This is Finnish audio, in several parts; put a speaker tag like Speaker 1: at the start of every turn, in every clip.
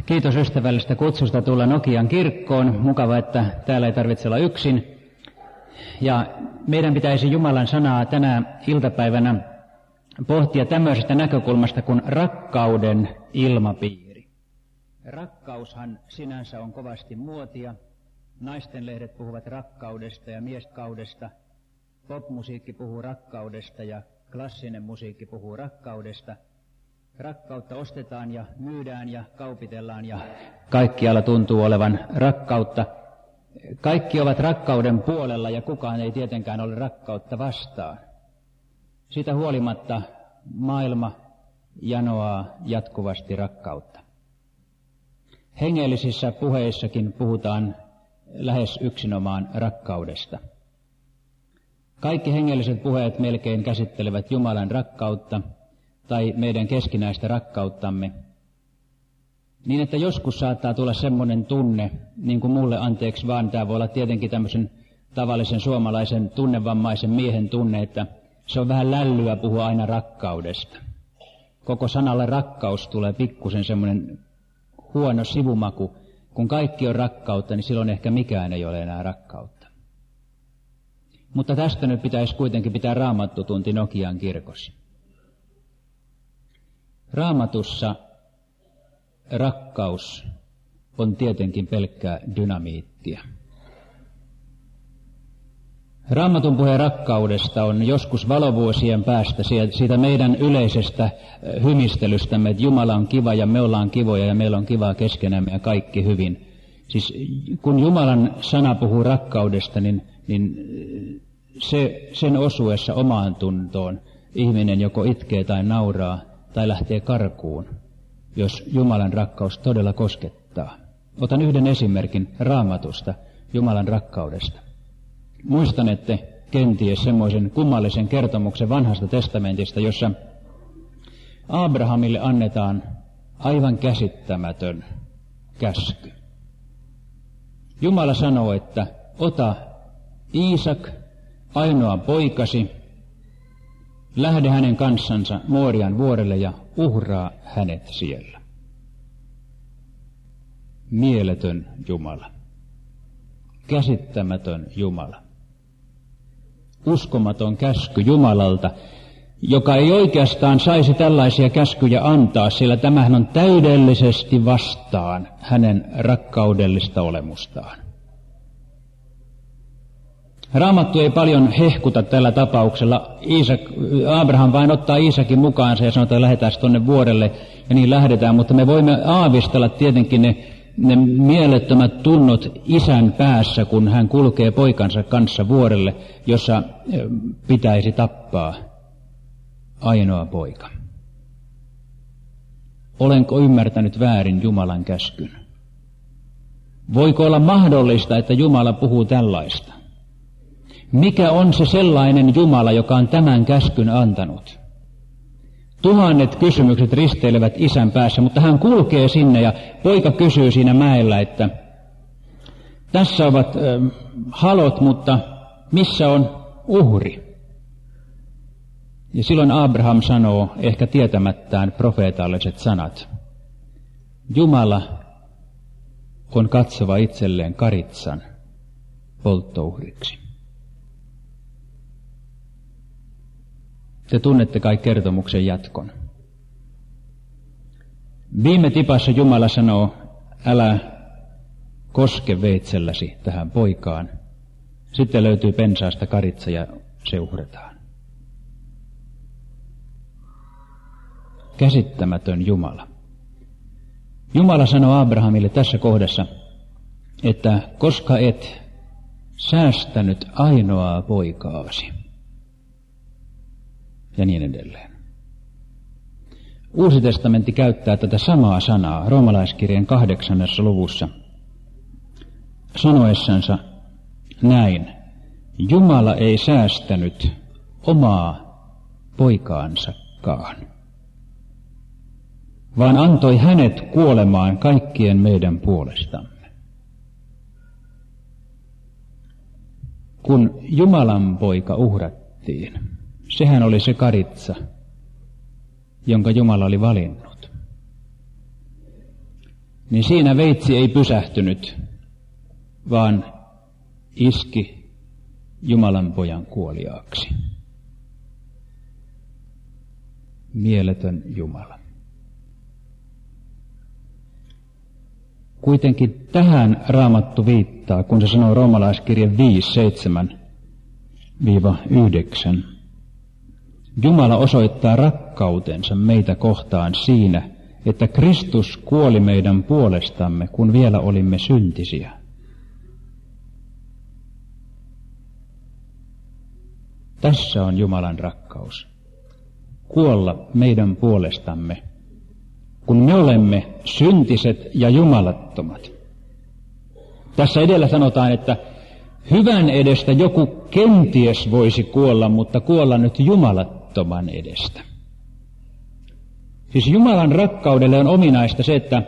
Speaker 1: Kiitos ystävällistä kutsusta tulla Nokian kirkkoon. Mukava, että täällä ei tarvitse olla yksin. Ja meidän pitäisi Jumalan sanaa tänä iltapäivänä pohtia tämmöisestä näkökulmasta kuin rakkauden ilmapiiri. Rakkaushan sinänsä on kovasti muotia. Naistenlehdet puhuvat rakkaudesta ja mieskaudesta. Popmusiikki puhuu rakkaudesta ja klassinen musiikki puhuu rakkaudesta. Rakkautta ostetaan ja myydään ja kaupitellaan ja kaikkialla tuntuu olevan rakkautta. Kaikki ovat rakkauden puolella ja kukaan ei tietenkään ole rakkautta vastaan. Siitä huolimatta maailma janoaa jatkuvasti rakkautta. Hengellisissä puheissakin puhutaan lähes yksinomaan rakkaudesta. Kaikki hengelliset puheet melkein käsittelevät Jumalan rakkautta tai meidän keskinäistä rakkauttamme, niin että joskus saattaa tulla semmoinen tunne, niin kuin mulle anteeksi vaan, tämä voi olla tietenkin tämmöisen tavallisen suomalaisen tunnevammaisen miehen tunne, että se on vähän lällyä puhua aina rakkaudesta. Koko sanalle rakkaus tulee pikkusen semmoinen huono sivumaku. Kun kaikki on rakkautta, niin silloin ehkä mikään ei ole enää rakkautta. Mutta tästä nyt pitäisi kuitenkin pitää raamattutunti Nokian kirkossa. Raamatussa rakkaus on tietenkin pelkkää dynamiittia. Raamatun puhe rakkaudesta on joskus valovuosien päästä siitä meidän yleisestä hymistelystämme, että Jumala on kiva ja me ollaan kivoja ja meillä on kivaa keskenämme ja kaikki hyvin. Siis kun Jumalan sana puhuu rakkaudesta, niin sen osuessa omaan tuntoon ihminen joko itkee tai nauraa tai lähtee karkuun, jos Jumalan rakkaus todella koskettaa. Otan yhden esimerkin Raamatusta, Jumalan rakkaudesta. Muistanette kenties semmoisen kummallisen kertomuksen Vanhasta testamentista, jossa Abrahamille annetaan aivan käsittämätön käsky. Jumala sanoo, että ota Iisak, ainoa poikasi, lähde hänen kanssansa Moorian vuorelle ja uhraa hänet siellä. Mieletön Jumala. Käsittämätön Jumala. Uskomaton käsky Jumalalta, joka ei oikeastaan saisi tällaisia käskyjä antaa, sillä tämähän on täydellisesti vastaan hänen rakkaudellista olemustaan. Raamattu ei paljon hehkuta tällä tapauksella. Abraham vain ottaa Iisakin mukaansa ja sanoo, että lähdetään tuonne vuorelle, ja niin lähdetään, mutta me voimme aavistella tietenkin ne mielettömät tunnot isän päässä, kun hän kulkee poikansa kanssa vuorelle, jossa pitäisi tappaa ainoa poika. Olenko ymmärtänyt väärin Jumalan käskyn? Voiko olla mahdollista, että Jumala puhuu tällaista? Mikä on se sellainen Jumala, joka on tämän käskyn antanut? Tuhannet kysymykset risteilevät isän päässä, mutta hän kulkee sinne ja poika kysyy siinä mäellä, että tässä ovat halot, mutta missä on uhri? Ja silloin Abraham sanoo ehkä tietämättään profeetalliset sanat. Jumala on katsova itselleen karitsan polttouhriksi. Te tunnette kai kertomuksen jatkon. Viime tipassa Jumala sanoo, älä koske veitselläsi tähän poikaan. Sitten löytyy pensaasta karitsa ja se uhrataan. Käsittämätön Jumala. Jumala sanoo Abrahamille tässä kohdassa, että koska et säästänyt ainoaa poikaasi. Ja niin edelleen. Uusi testamentti käyttää tätä samaa sanaa roomalaiskirjeen 8. luvussa sanoessansa näin. Jumala ei säästänyt omaa poikaansakaan, vaan antoi hänet kuolemaan kaikkien meidän puolestamme. Kun Jumalan poika uhrattiin, sehän oli se karitsa, jonka Jumala oli valinnut. niin siinä veitsi ei pysähtynyt, vaan iski Jumalan pojan kuoliaaksi. Mieletön Jumala. Kuitenkin tähän Raamattu viittaa, kun se sanoo Roomalaiskirje 5:7-9. Jumala osoittaa rakkautensa meitä kohtaan siinä, että Kristus kuoli meidän puolestamme, kun vielä olimme syntisiä. Tässä on Jumalan rakkaus. Kuolla meidän puolestamme, kun me olemme syntiset ja jumalattomat. Tässä edellä sanotaan, että hyvän edestä joku kenties voisi kuolla, mutta kuolla nyt jumalattoman edestä. Siis Jumalan rakkaudelle on ominaista se, että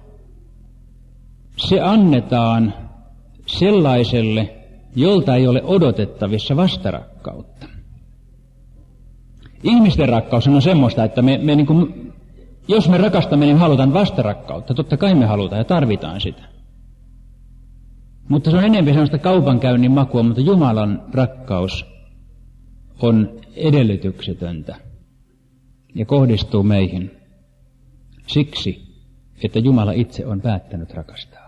Speaker 1: se annetaan sellaiselle, jolta ei ole odotettavissa vastarakkautta. Ihmisten rakkaus on semmoista, että me niin kuin, jos me rakastamme, niin halutaan vastarakkautta. Totta kai me halutaan ja tarvitaan sitä. Mutta se on enemmän sellaista kaupankäynnin makua, mutta Jumalan rakkaus on edellytyksetöntä ja kohdistuu meihin siksi, että Jumala itse on päättänyt rakastaa.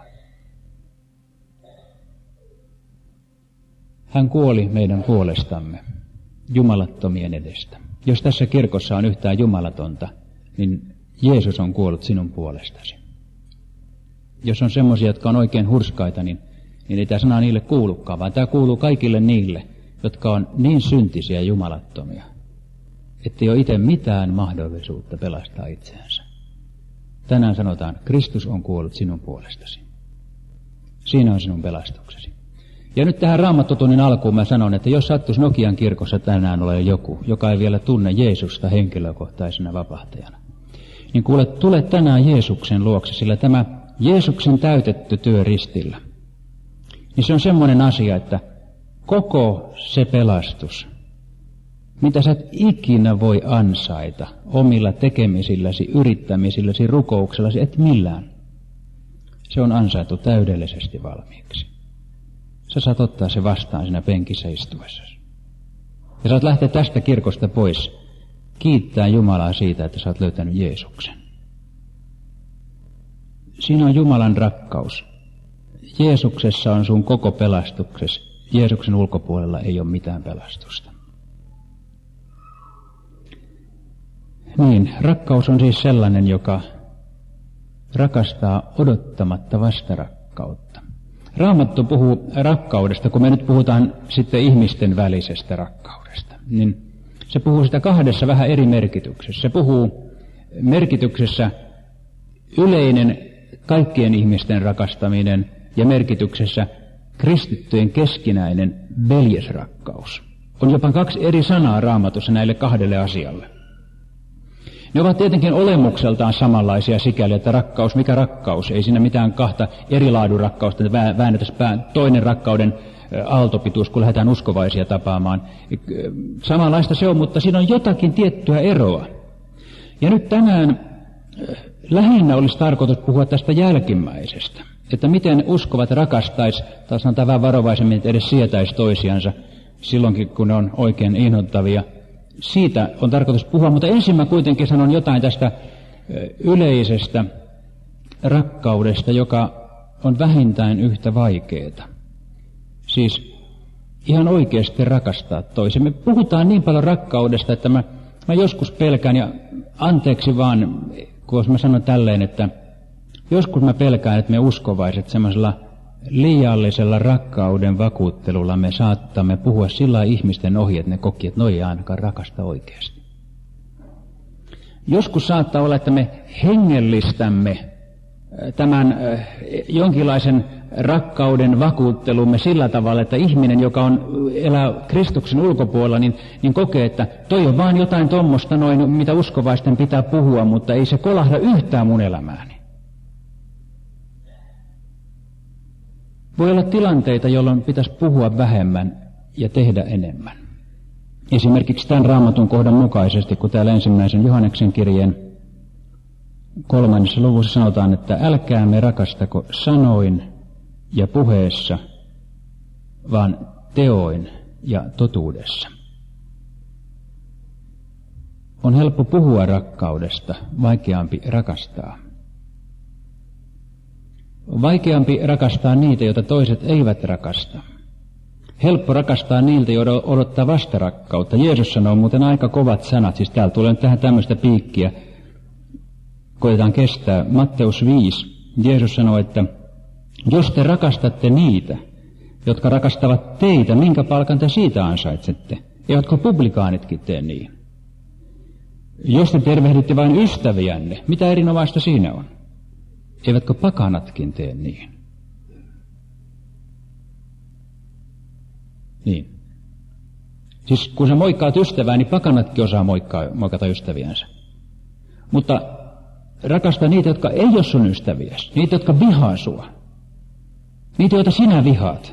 Speaker 1: Hän kuoli meidän puolestamme, jumalattomien edestä. Jos tässä kirkossa on yhtään jumalatonta, niin Jeesus on kuollut sinun puolestasi. Jos on semmoisia, jotka on oikein hurskaita, niin ei tämä sana niille kuulukaan, vaan tämä kuuluu kaikille niille, jotka on niin syntisiä ja jumalattomia, ettei ole itse mitään mahdollisuutta pelastaa itseänsä. Tänään sanotaan, Kristus on kuollut sinun puolestasi. Siinä on sinun pelastuksesi. Ja nyt tähän Raamattotunnin alkuun mä sanon, että jos sattuisi Nokian kirkossa tänään ole joku, joka ei vielä tunne Jeesusta henkilökohtaisena vapahtajana, niin kuule, tule tänään Jeesuksen luokse, sillä tämä Jeesuksen täytetty työ ristillä, niin se on semmoinen asia, että koko se pelastus, mitä sä et ikinä voi ansaita omilla tekemisilläsi, yrittämisilläsi, rukouksellasi, et millään, se on ansaittu täydellisesti valmiiksi. Sä saat ottaa se vastaan siinä penkissä istuessasi. Ja saat lähteä tästä kirkosta pois, kiittää Jumalaa siitä, että sä oot löytänyt Jeesuksen. Siinä on Jumalan rakkaus. Jeesuksessa on sun koko pelastuksesi. Jeesuksen ulkopuolella ei ole mitään pelastusta. Niin, rakkaus on siis sellainen, joka rakastaa odottamatta vastarakkautta. Raamattu puhuu rakkaudesta, kun me nyt puhutaan sitten ihmisten välisestä rakkaudesta, niin se puhuu sitä kahdessa vähän eri merkityksessä. Se puhuu merkityksessä yleinen kaikkien ihmisten rakastaminen ja merkityksessä kristittyjen keskinäinen veljesrakkaus. On jopa kaksi eri sanaa Raamatussa näille kahdelle asialle. Ne ovat tietenkin olemukseltaan samanlaisia sikäli, että rakkaus, mikä rakkaus, ei siinä mitään kahta eri laadun rakkausta, että väännetäisiin toinen rakkauden aaltopituus, kun lähdetään uskovaisia tapaamaan. Samanlaista se on, mutta siinä on jotakin tiettyä eroa. Ja nyt tänään lähinnä olisi tarkoitus puhua tästä jälkimmäisestä, että miten uskovat rakastaisi, tai sanotaan vähän varovaisemmin, että edes sietäisi toisiansa silloinkin, kun ne on oikein inhottavia. Siitä on tarkoitus puhua, mutta ensin mä kuitenkin sanon jotain tästä yleisestä rakkaudesta, joka on vähintään yhtä vaikeaa. Siis ihan oikeasti rakastaa toisen. Me puhutaan niin paljon rakkaudesta, että mä joskus pelkään, ja anteeksi vaan, kun mä sanon tälleen, että joskus mä pelkään, että me uskovaiset semmoisella liiallisella rakkauden vakuuttelulla me saattamme puhua sillä ihmisten ohi, että ne koki, että noi ei ainakaan rakasta oikeasti. Joskus saattaa olla, että me hengellistämme tämän jonkinlaisen rakkauden vakuuttelumme sillä tavalla, että ihminen, joka elää Kristuksen ulkopuolella, niin kokee, että toi on vaan jotain tommosta noin, mitä uskovaisten pitää puhua, mutta ei se kolahda yhtään mun elämääni. Voi olla tilanteita, jolloin pitäisi puhua vähemmän ja tehdä enemmän. Esimerkiksi tämän Raamatun kohdan mukaisesti, kun täällä ensimmäisen Johanneksen kirjeen 3. luvussa sanotaan, että älkäämme rakastako sanoin ja puheessa, vaan teoin ja totuudessa. On helppo puhua rakkaudesta, vaikeampi rakastaa. On vaikeampi rakastaa niitä, joita toiset eivät rakasta. Helppo rakastaa niiltä, joita odottaa vastarakkautta. Jeesus sanoo muuten aika kovat sanat, siis täällä tulee nyt tähän tämmöistä piikkiä. Koetaan kestää. Matteus 5. Jeesus sanoo, että jos te rakastatte niitä, jotka rakastavat teitä, minkä palkan te siitä ansaitsette? Eivätkö publikaanitkin tee niin? Jos te tervehditte vain ystäviänne, mitä erinomaista siinä on? Eivätkö pakanatkin tee niin? Niin. Siis kun sä moikkaat ystävää, niin pakanatkin osaa moikata ystäviänsä. Mutta rakasta niitä, jotka ei ole sun ystäviäsi. Niitä, jotka vihaa sua. Niitä, joita sinä vihaat.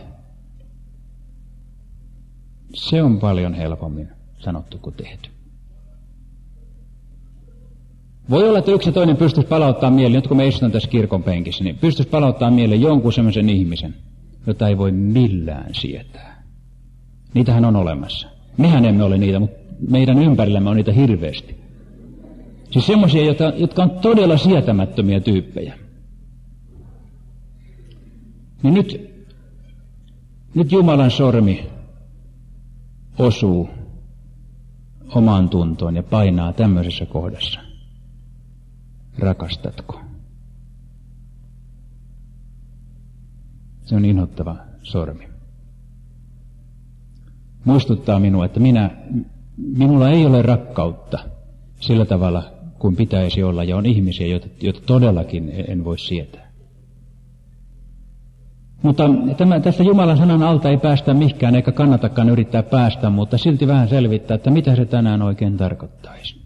Speaker 1: Se on paljon helpommin sanottu kuin tehty. Voi olla, että yksi ja toinen pystyisi palauttaa mieleen, nyt kun me istun tässä kirkon penkissä, niin pystyisi palauttaa mieleen jonkun semmoisen ihmisen, jota ei voi millään sietää. Niitähän on olemassa. Mehän emme ole niitä, mutta meidän ympärillämme on niitä hirveästi. Siis semmoisia, jotka on todella sietämättömiä tyyppejä. Niin nyt Jumalan sormi osuu omaan tuntoon ja painaa tämmöisessä kohdassa. Rakastatko? Se on inhottava sormi. Muistuttaa minua, että minulla ei ole rakkautta sillä tavalla kuin pitäisi olla, ja on ihmisiä, joita todellakin en voi sietää. Mutta tästä Jumalan sanan alta ei päästä mihinkään, eikä kannatakaan yrittää päästä, mutta silti vähän selvittää, että mitä se tänään oikein tarkoittaisi.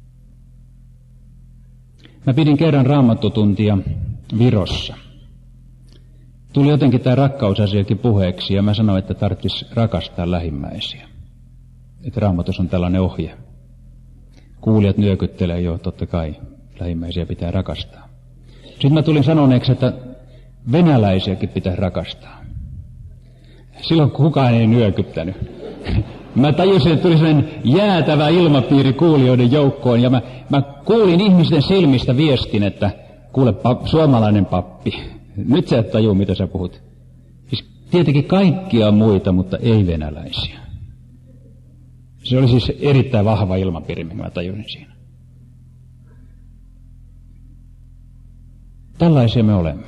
Speaker 1: Mä pidin kerran raamattutuntia Virossa. Tuli jotenkin tämä rakkausasiakin puheeksi, ja mä sanoin, että tarvitsisi rakastaa lähimmäisiä. Että Raamatussa on tällainen ohje. Kuulijat nyökyttelee jo, totta kai lähimmäisiä pitää rakastaa. Sitten mä tulin sanoneeksi, että venäläisiäkin pitää rakastaa. Silloin kukaan ei nyökyttänyt. Mä tajusin, että tuli sellainen jäätävä ilmapiiri kuulijoiden joukkoon, ja mä kuulin ihmisten silmistä viestin, että kuule suomalainen pappi, nyt sä et tajua, mitä sä puhut. Siis tietenkin kaikkia muita, mutta ei venäläisiä. Se oli siis erittäin vahva ilmapiiri, minkä mä tajusin siinä. Tällaisia me olemme.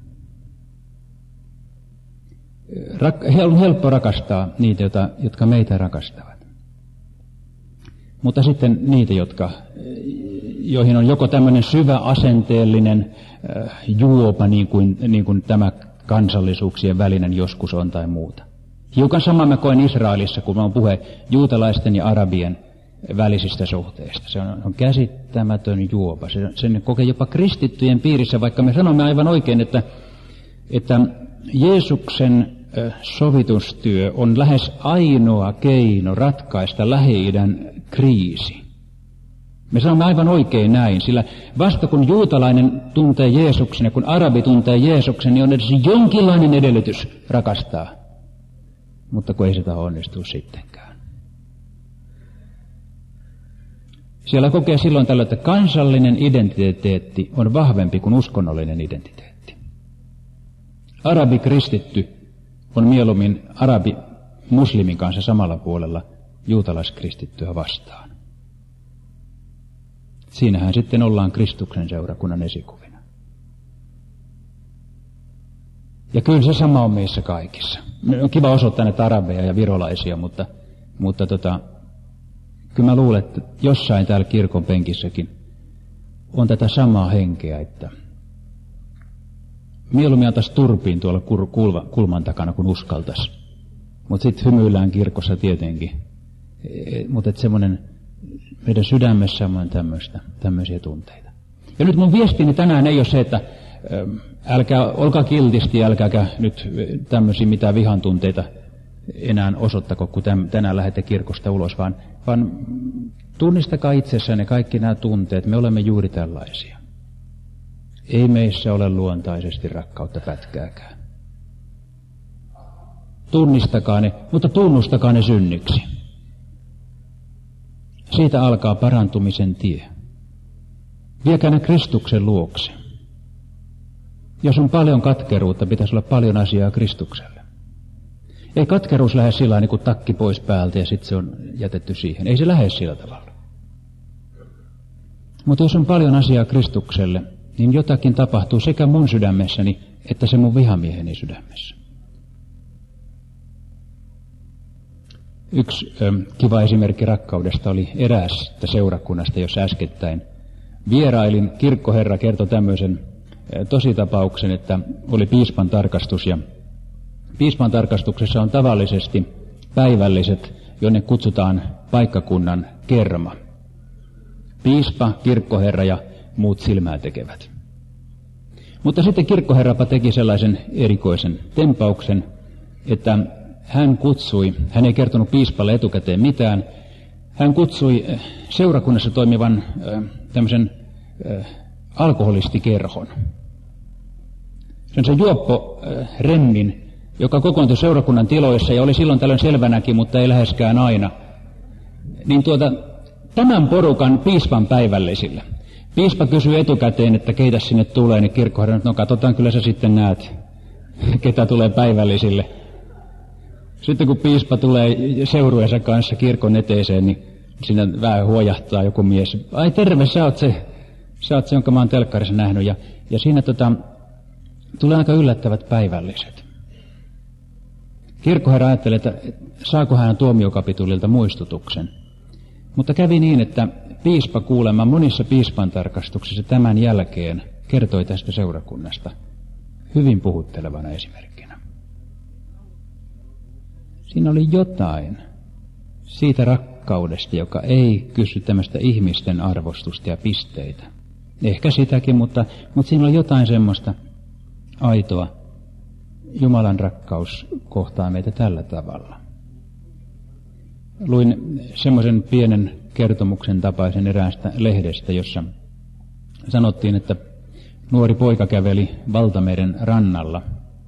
Speaker 1: On helppo rakastaa niitä, jotka meitä rakastavat. Mutta sitten niitä, joihin on joko tämmöinen syvä asenteellinen juopa, niin kuin tämä kansallisuuksien välinen joskus on tai muuta. Hiukan sama mä koen Israelissa, kun on puhe juutalaisten ja arabien välisistä suhteista. Se on käsittämätön juopa. Sen kokee jopa kristittyjen piirissä, vaikka me sanomme aivan oikein, että Jeesuksen sovitustyö on lähes ainoa keino ratkaista Lähi-idän kriisi. Me sanomme aivan oikein näin, sillä vasta kun juutalainen tuntee Jeesuksen ja kun arabi tuntee Jeesuksen, niin on edes jonkinlainen edellytys rakastaa. Mutta kun ei sitä onnistu sittenkään. Siellä kokee silloin tällä, että kansallinen identiteetti on vahvempi kuin uskonnollinen identiteetti. Arabikristitty on mieluummin arabi-muslimin kanssa samalla puolella juutalaiskristittyä vastaan. Siinähän sitten ollaan Kristuksen seurakunnan esikuvina. Ja kyllä se sama on meissä kaikissa. On kiva osoittaa näitä arabeja ja virolaisia, mutta kyllä mä luulen, että jossain täällä kirkon penkissäkin on tätä samaa henkeä, että mieluummin antaisi turpiin tuolla kulman takana, kun uskaltaisi. Mutta sitten hymyillään kirkossa tietenkin. Mutta semmoinen meidän sydämessä on tämmöisiä tunteita. Ja nyt mun viestini tänään ei ole se, että olkaa kiltisti, älkääkä nyt tämmöisiä mitään vihan tunteita enää osoittako, kun tänään lähdette kirkosta ulos, vaan tunnistakaa itsessänne kaikki nämä tunteet. Me olemme juuri tällaisia. Ei meissä ole luontaisesti rakkautta pätkääkään. Tunnistakaa ne, mutta tunnustakaa ne synniksi. Siitä alkaa parantumisen tie. Viekää ne Kristuksen luokse. Jos on paljon katkeruutta, pitäisi olla paljon asiaa Kristukselle. Ei katkeruus lähde sillä niin kuin takki pois päältä ja sitten se on jätetty siihen. Ei se lähde sillä tavalla. Mutta jos on paljon asiaa Kristukselle, niin jotakin tapahtuu sekä mun sydämessäni että se mun vihamieheni sydämessä. Yksi kiva esimerkki rakkaudesta oli eräästä seurakunnasta, jossa äskettäin vierailin. Kirkkoherra kertoi tämmöisen tositapauksen, että oli piispan tarkastus ja piispan tarkastuksessa on tavallisesti päivälliset, jonne kutsutaan paikkakunnan kerma. Piispa, kirkkoherra ja muut silmää tekevät. Mutta sitten kirkkoherrapa teki sellaisen erikoisen tempauksen, että hän ei kertonut piispalle etukäteen mitään, hän kutsui seurakunnassa toimivan tämmöisen alkoholistikerhon. Se on se juoppo-remmin, joka kokoontui seurakunnan tiloissa ja oli silloin tällöin selvänäkin, mutta ei läheskään aina. Niin tämän porukan piispan päivällisillä. Piispa kysyi etukäteen, että keitä sinne tulee, niin kirkkoherra, että no katsotaan, kyllä sä sitten näet, ketä tulee päivällisille. Sitten kun piispa tulee seurueensa kanssa kirkon eteeseen, niin siinä vähän huojahtaa joku mies. Ai terve, sä oot se, jonka mä oon telkkarissa nähnyt. Ja siinä tulee aika yllättävät päivälliset. Kirkkoherra ajattelee, että saako hän tuomiokapitulilta muistutuksen. Mutta kävi niin, että piispa kuulemma monissa piispan tarkastuksissa tämän jälkeen kertoi tästä seurakunnasta hyvin puhuttelevana esimerkkinä. Siinä oli jotain siitä rakkaudesta, joka ei kysy tämmöistä ihmisten arvostusta ja pisteitä. Ehkä sitäkin, mutta siinä oli jotain semmoista aitoa. Jumalan rakkaus kohtaa meitä tällä tavalla. Luin semmoisen pienen kertomuksen tapaisen eräästä lehdestä, jossa sanottiin, että nuori poika käveli Valtameren rannalla.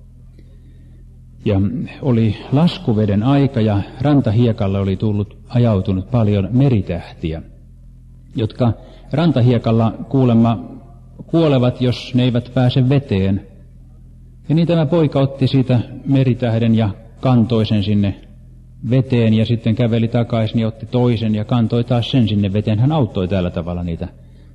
Speaker 1: Ja oli laskuveden aika ja rantahiekalle oli ajautunut paljon meritähtiä, jotka rantahiekalla kuulemma kuolevat, jos ne eivät pääse veteen. Ja niin tämä poika otti siitä meritähden ja kantoi sen sinne veteen ja sitten käveli takaisin ja otti toisen ja kantoi taas sen sinne veteen. Hän auttoi tällä tavalla niitä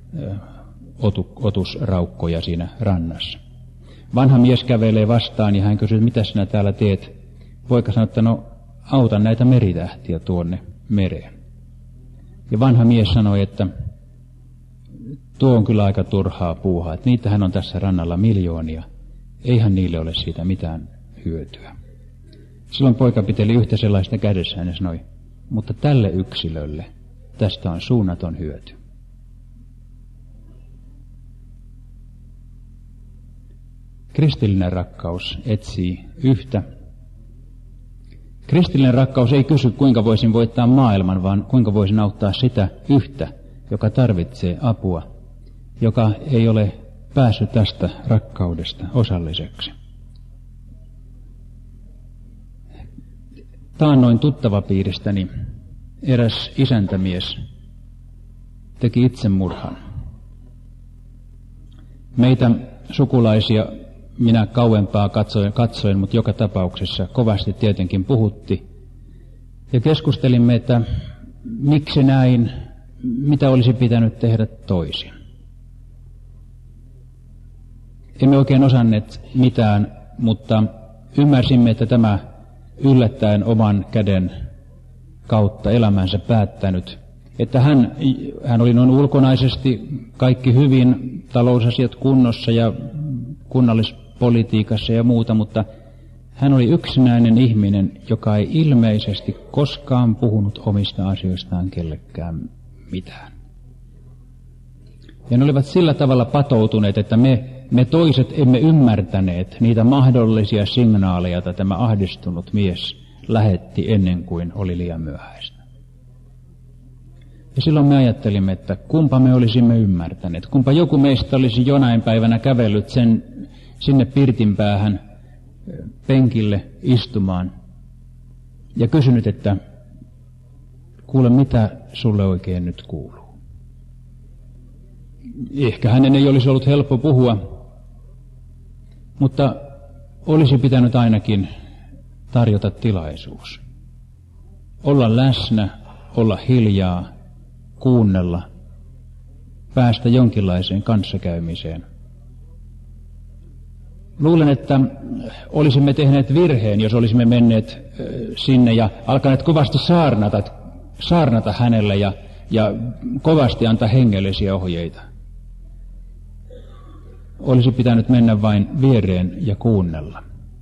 Speaker 1: otusraukkoja siinä rannassa. Vanha mies kävelee vastaan ja hän kysyy, mitä sinä täällä teet? Poika sanoi, että no auta näitä meritähtiä tuonne mereen. Ja vanha mies sanoi, että tuo on kyllä aika turhaa puuhaa, että niitähän on tässä rannalla miljoonia. Eihän niille ole siitä mitään hyötyä. Silloin poika piteli yhtä sellaista kädessään ja sanoi, mutta tälle yksilölle tästä on suunnaton hyöty. Kristillinen rakkaus etsii yhtä. Kristillinen rakkaus ei kysy, kuinka voisin voittaa maailman, vaan kuinka voisin auttaa sitä yhtä, joka tarvitsee apua, joka ei ole päässyt tästä rakkaudesta osalliseksi. Taannoin tuttavapiiristäni eräs isäntämies teki itsemurhan. Meitä sukulaisia minä kauempaa katsoin, mutta joka tapauksessa kovasti tietenkin puhutti. Ja keskustelimme, että miksi näin, mitä olisi pitänyt tehdä toisin. Emme oikein osanneet mitään, mutta ymmärsimme, että tämä yllättäen oman käden kautta elämänsä päättänyt, että hän oli noin ulkonaisesti kaikki hyvin, talousasiat kunnossa ja kunnallispolitiikassa ja muuta, mutta hän oli yksinäinen ihminen, joka ei ilmeisesti koskaan puhunut omista asioistaan kellekään mitään. Ja ne olivat sillä tavalla patoutuneet, että me toiset emme ymmärtäneet niitä mahdollisia signaaleja, joita tämä ahdistunut mies lähetti ennen kuin oli liian myöhäistä. Ja silloin me ajattelimme, että kumpa me olisimme ymmärtäneet, kumpa joku meistä olisi jonain päivänä kävellyt sinne pirtin päähän penkille istumaan ja kysynyt, että kuule, mitä sulle oikein nyt kuuluu. Ehkä hänen ei olisi ollut helppo puhua, mutta olisi pitänyt ainakin tarjota tilaisuus. Olla läsnä, olla hiljaa, kuunnella, päästä jonkinlaiseen kanssakäymiseen. Luulen, että olisimme tehneet virheen, jos olisimme menneet sinne ja alkaneet kovasti saarnata hänelle ja kovasti antaa hengellisiä ohjeita. Olisi pitänyt mennä vain viereen ja kuunnella.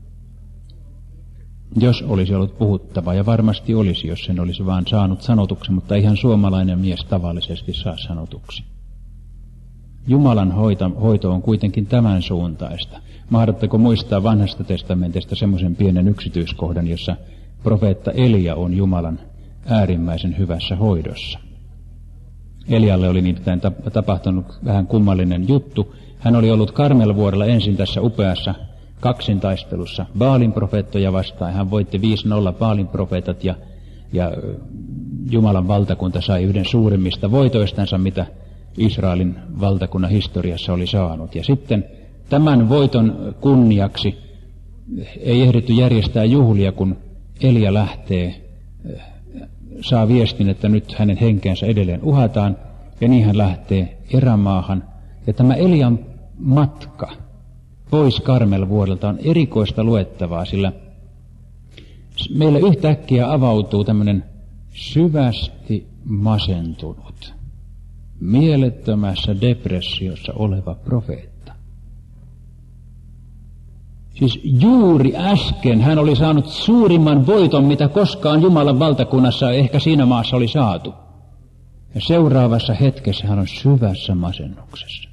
Speaker 1: Jos olisi ollut puhuttava, ja varmasti olisi, jos sen olisi vaan saanut sanotuksi, mutta ihan suomalainen mies tavallisesti saa sanotuksi. Jumalan hoito on kuitenkin tämän suuntaista. Mahdatteko muistaa Vanhasta testamentista semmoisen pienen yksityiskohdan, jossa profeetta Elia on Jumalan äärimmäisen hyvässä hoidossa. Elialle oli nimittäin tapahtunut vähän kummallinen juttu. Hän oli ollut Karmelvuorella ensin tässä upeassa kaksintaistelussa Baalin profeettoja vastaan. Hän voitti 5-0 Baalin profeetat ja Jumalan valtakunta sai yhden suurimmista voitoistansa, mitä Israelin valtakunnan historiassa oli saanut. Ja sitten tämän voiton kunniaksi ei ehditty järjestää juhlia, kun Elia lähtee, saa viestin, että nyt hänen henkeensä edelleen uhataan, ja niin hän lähtee erämaahan. Ja tämä Elian matka pois Karmelvuorelta on erikoista luettavaa, sillä meillä yhtäkkiä avautuu tämmöinen syvästi masentunut, mielettömässä depressiossa oleva profeetta. Siis juuri äsken hän oli saanut suurimman voiton, mitä koskaan Jumalan valtakunnassa ehkä siinä maassa oli saatu. Ja seuraavassa hetkessä hän on syvässä masennuksessa.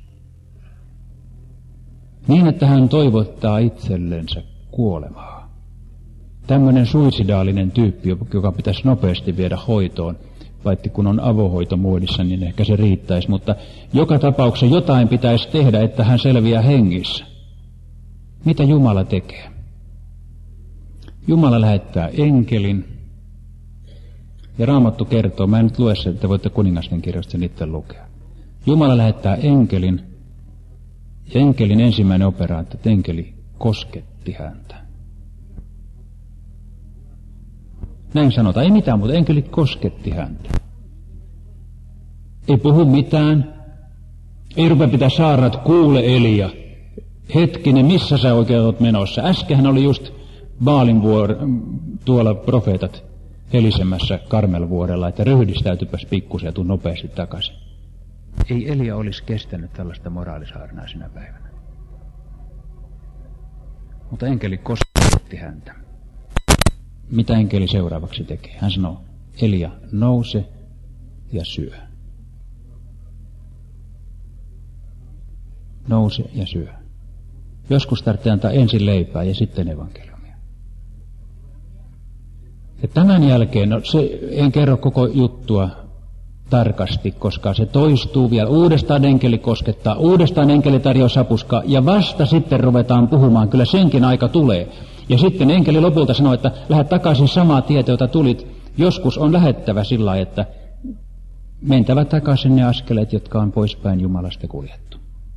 Speaker 1: Niin, että hän toivottaa itsellensä kuolemaa. Tämmöinen suicidaalinen tyyppi, joka pitäisi nopeasti viedä hoitoon, vaikka kun on avohoito muodissa, niin ehkä se riittäisi. Mutta joka tapauksessa jotain pitäisi tehdä, että hän selviää hengissä. Mitä Jumala tekee? Jumala lähettää enkelin. Ja Raamattu kertoo, mä en nyt lue sen, että voitte Kuningasten kirjasta sen itse lukea. Jumala lähettää enkelin. Ja enkelin ensimmäinen operaatio, että enkeli kosketti häntä. Näin sanotaan, ei mitään, mutta enkeli kosketti häntä. Ei puhu mitään. Ei rupea pitää saarnat, kuule Elia. Hetkinen, missä sä oikein olet menossa? Äskenhän oli just Baalin tuolla profeetat helisemässä Karmelvuorella, että ryhdistäytypäs pikkusen ja tuu nopeasti takaisin. Ei Elia olisi kestänyt tällaista moraalisaarnaa sinä päivänä. Mutta enkeli kosketti häntä. Mitä enkeli seuraavaksi tekee? Hän sanoo, Elia, nouse ja syö. Nouse ja syö. Joskus tarvitsee antaa ensin leipää ja sitten evankeliumia. Ja tämän jälkeen, en kerro koko juttua tarkasti, koska se toistuu vielä. Uudestaan enkeli koskettaa, uudestaan enkeli tarjoaa sapuskaa ja vasta sitten ruvetaan puhumaan. Kyllä senkin aika tulee. Ja sitten enkeli lopulta sanoo, että lähde takaisin samaa tietä, jota tulit. Joskus on lähettävä sillä lailla, että mentävä takaisin ne askeleet, jotka on poispäin Jumalasta kuljettu.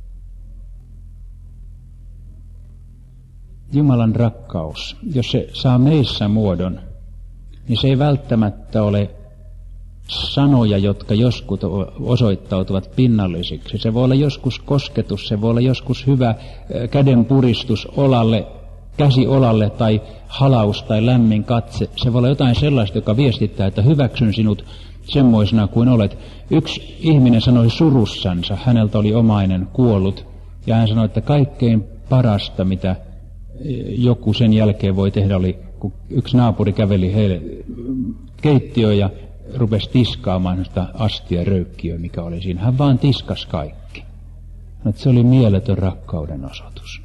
Speaker 1: Jumalan rakkaus, jos se saa meissä muodon, niin se ei välttämättä ole sanoja, jotka joskus osoittautuvat pinnallisiksi. Se voi olla joskus kosketus, se voi olla joskus hyvä kädenpuristus olalle, käsi olalle tai halaus tai lämmin katse. Se voi olla jotain sellaista, joka viestittää, että hyväksyn sinut semmoisena kuin olet. Yksi ihminen sanoi surussansa, häneltä oli omainen kuollut, ja hän sanoi, että kaikkein parasta, mitä joku sen jälkeen voi tehdä, oli, kun yksi naapuri käveli heille keittiöön ja rupesi tiskaamaan sitä astia röykkiöä, mikä oli siinä. Hän vaan tiskas kaikki. Että se oli mieletön rakkauden osoitus.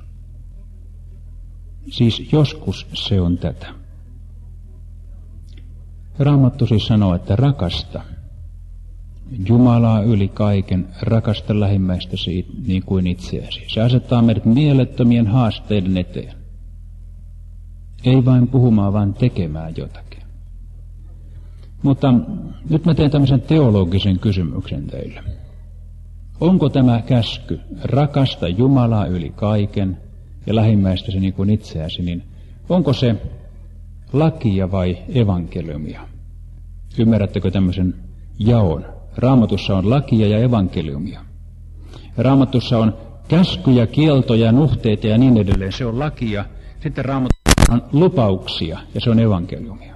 Speaker 1: Siis joskus se on tätä. Raamattu siis sanoo, että rakasta
Speaker 2: Jumalaa yli kaiken, rakasta lähimmäistäsi niin kuin itseäsi. Se asettaa meidät mielettömien haasteiden eteen. Ei vain puhumaan, vaan tekemään jotakin. Mutta nyt mä teen tämmöisen teologisen kysymyksen teille. Onko tämä käsky, rakasta Jumalaa yli kaiken ja lähimmäistäsi niin kuin itseäsi, niin onko se lakia vai evankeliumia? Ymmärrättekö tämmöisen jaon? Raamatussa on lakia ja evankeliumia. Raamatussa on käskyjä, kieltoja, nuhteita ja niin edelleen. Se on lakia. Sitten Raamatussa on lupauksia ja se on evankeliumia.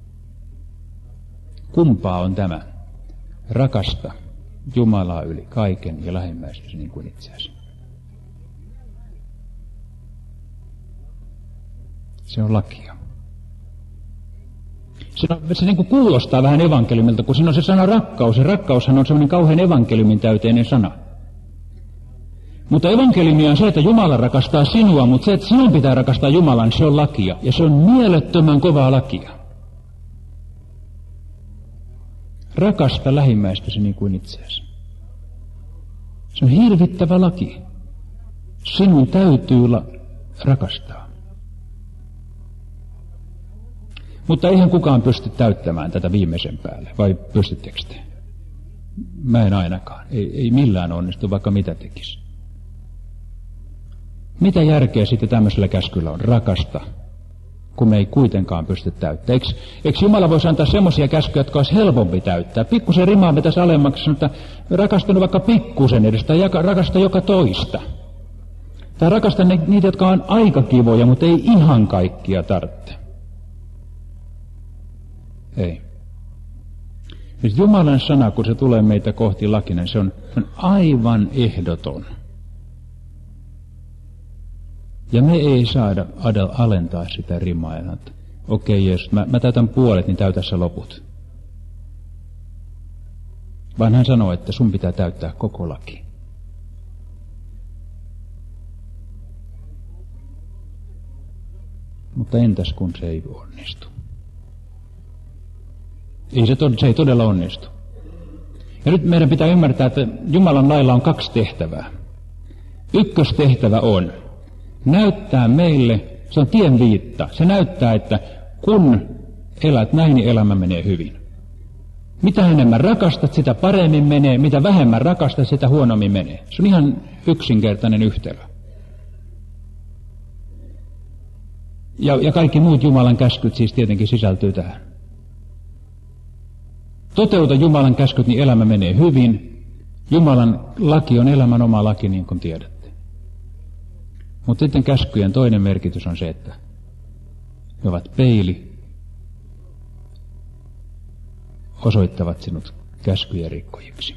Speaker 2: Kumpaa on tämä? Rakasta Jumalaa yli kaiken ja lähimmäistäsi niin kuin itseäsi. Se on lakia. Se niin kuin kuulostaa vähän evankeliumilta, kun siinä on se sana rakkaus. Ja rakkaushan on semmoinen kauhean evankeliumin täyteinen sana. Mutta evankeliumia on se, että Jumala rakastaa sinua, mutta se, että sinun pitää rakastaa Jumalaa, niin se on lakia. Ja se on mielettömän kovaa lakia. Rakasta lähimmäistäsi niin kuin itseäsi. Se on hirvittävä laki. Sinun täytyy rakastaa. Mutta eihän kukaan pysty täyttämään tätä viimeisen päälle, vai pystyttekö te? Mä en ainakaan. Ei millään onnistu, vaikka mitä tekisi. Mitä järkeä sitten tämmöisellä käskyllä on? Rakasta, kun me ei kuitenkaan pysty täyttämään. Eikö Jumala voisi antaa semmoisia käskyjä, jotka olisi helpompi täyttää? Pikkusen rimaa vetäisi alemmaksi, että rakastanut vaikka pikkusen edes, tai rakasta joka toista. Tai rakasta niitä, jotka on aika kivoja, mutta ei ihan kaikkia tarvitse. Ei. Nyt Jumalan sana, kun se tulee meitä kohti lakinen, se on aivan ehdoton. Ja me ei saada alentaa sitä rimaa. Että okei, Jeesus, mä täytän puolet, niin täytä sä loput. Vaan hän sanoo, että sun pitää täyttää koko laki. Mutta entäs kun se ei onnistu? Se ei todella onnistu. Ja nyt meidän pitää ymmärtää, että Jumalan lailla on 2 tehtävää. Ykköstehtävä on näyttää meille, se on tienviitta. Se näyttää, että kun elät näin, niin elämä menee hyvin. Mitä enemmän rakastat, sitä paremmin menee. Mitä vähemmän rakastat, sitä huonommin menee. Se on ihan yksinkertainen yhtälö. Ja kaikki muut Jumalan käskyt siis tietenkin sisältyy tähän. Toteuta Jumalan käskyt, niin elämä menee hyvin. Jumalan laki on elämän oma laki, niin kuin tiedätte. Mutta sitten käskyjen toinen merkitys on se, että ne ovat peili, osoittavat sinut käskyjen rikkojiksi.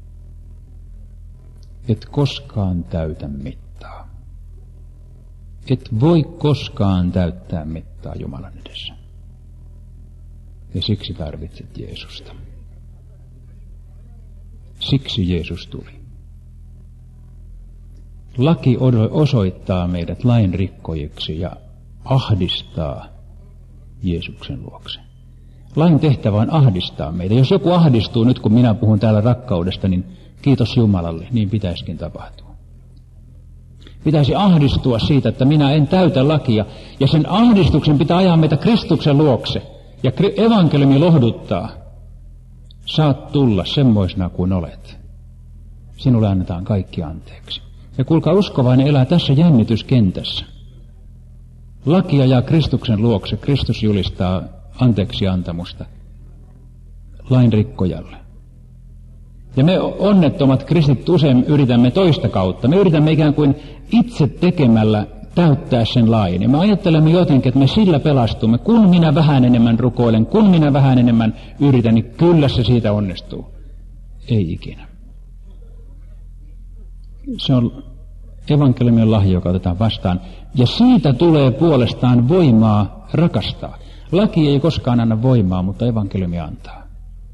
Speaker 2: Et koskaan täytä mittaa. Et voi koskaan täyttää mittaa Jumalan edessä. Ja siksi tarvitset Jeesusta. Siksi Jeesus tuli. Laki osoittaa meidät lain rikkojiksi ja ahdistaa Jeesuksen luokse. Lain tehtävä on ahdistaa meitä. Jos joku ahdistuu nyt, kun minä puhun täällä rakkaudesta, niin kiitos Jumalalle, niin pitäisikin tapahtua. Pitäisi ahdistua siitä, että minä en täytä lakia, ja sen ahdistuksen pitää ajaa meitä Kristuksen luokse. Ja evankeliumi lohduttaa. Saat tulla semmoisena kuin olet. Sinulle annetaan kaikki anteeksi. Ja kuulkaa, uskovainen elää tässä jännityskentässä. Laki ajaa Kristuksen luokse. Kristus julistaa anteeksi antamusta lain rikkojalle. Ja me onnettomat kristit usein yritämme toista kautta. Me yritämme ikään kuin itse tekemällä täyttää sen lain. Ja me ajattelemme jotenkin, että me sillä pelastumme. Kun minä vähän enemmän rukoilen, kun minä vähän enemmän yritän, niin kyllä se siitä onnistuu. Ei ikinä. Se on evankeliumin lahja, joka otetaan vastaan. Ja siitä tulee puolestaan voimaa rakastaa. Laki ei koskaan anna voimaa, mutta evankeliumi antaa.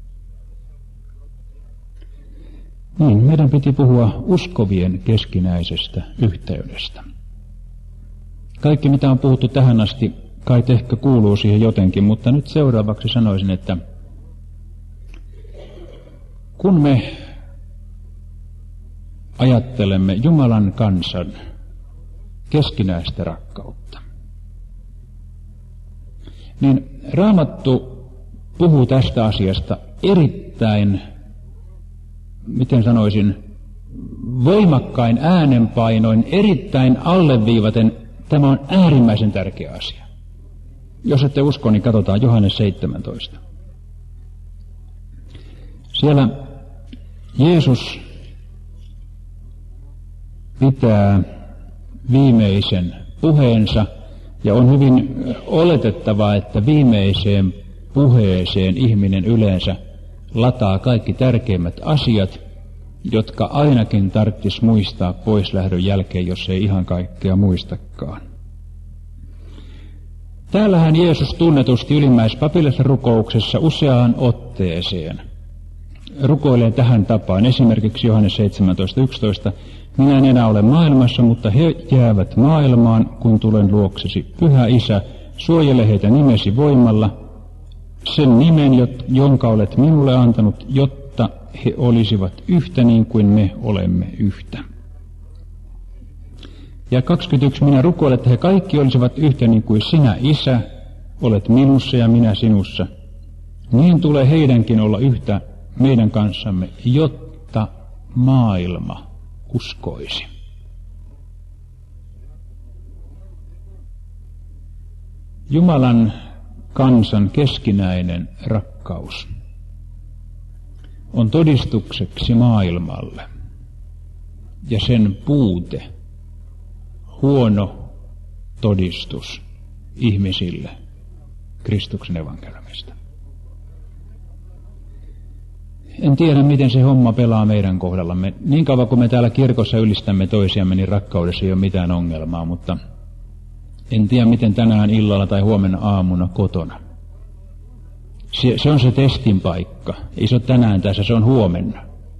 Speaker 2: Niin, meidän piti puhua uskovien keskinäisestä yhteydestä. Kaikki, mitä on puhuttu tähän asti, kai ehkä kuuluu siihen jotenkin, mutta nyt seuraavaksi sanoisin, että kun me ajattelemme Jumalan kansan keskinäistä rakkautta, niin Raamattu puhuu tästä asiasta erittäin, miten sanoisin, voimakkain äänenpainoin, erittäin alleviivaten. Tämä on äärimmäisen tärkeä asia. Jos ette usko, niin katsotaan Johannes 17. Siellä Jeesus pitää viimeisen puheensa, ja on hyvin oletettavaa, että viimeiseen puheeseen ihminen yleensä lataa kaikki tärkeimmät asiat, jotka ainakin tarvitsisi muistaa poislähdön jälkeen, jos ei ihan kaikkea muistakaan. Täällähän Jeesus tunnetusti ylimmäispapillisessa rukouksessa useaan otteeseen rukoilee tähän tapaan. Esimerkiksi Johannes 17:11. Minä en enää ole maailmassa, mutta he jäävät maailmaan, kun tulen luoksesi. Pyhä Isä, suojele heitä nimesi voimalla, sen nimen, jonka olet minulle antanut, jotta he olisivat yhtä niin kuin me olemme yhtä. Ja 21. Minä rukoilen, että he kaikki olisivat yhtä niin kuin sinä, Isä, olet minussa ja minä sinussa. Niin tulee heidänkin olla yhtä meidän kanssamme, jotta maailma uskoisi. Jumalan kansan keskinäinen rakkaus on todistukseksi maailmalle, ja sen puute, huono todistus ihmisille Kristuksen evankeliumista. En tiedä, miten se homma pelaa meidän kohdallamme. Niin kauan kuin me täällä kirkossa ylistämme toisiamme, niin rakkaudessa ei ole mitään ongelmaa, mutta en tiedä, miten tänään illalla tai huomenna aamuna kotona. Se on se testin paikka. Ei se ole tänään tässä, se on huomenna.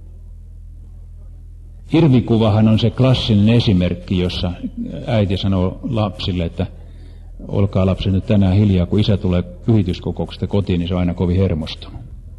Speaker 2: Irvikuvahan on se klassinen esimerkki, jossa äiti sanoo lapsille, että olkaa lapset nyt tänään hiljaa, kun isä tulee pyhityskokouksesta kotiin, niin se on aina kovin hermostunut.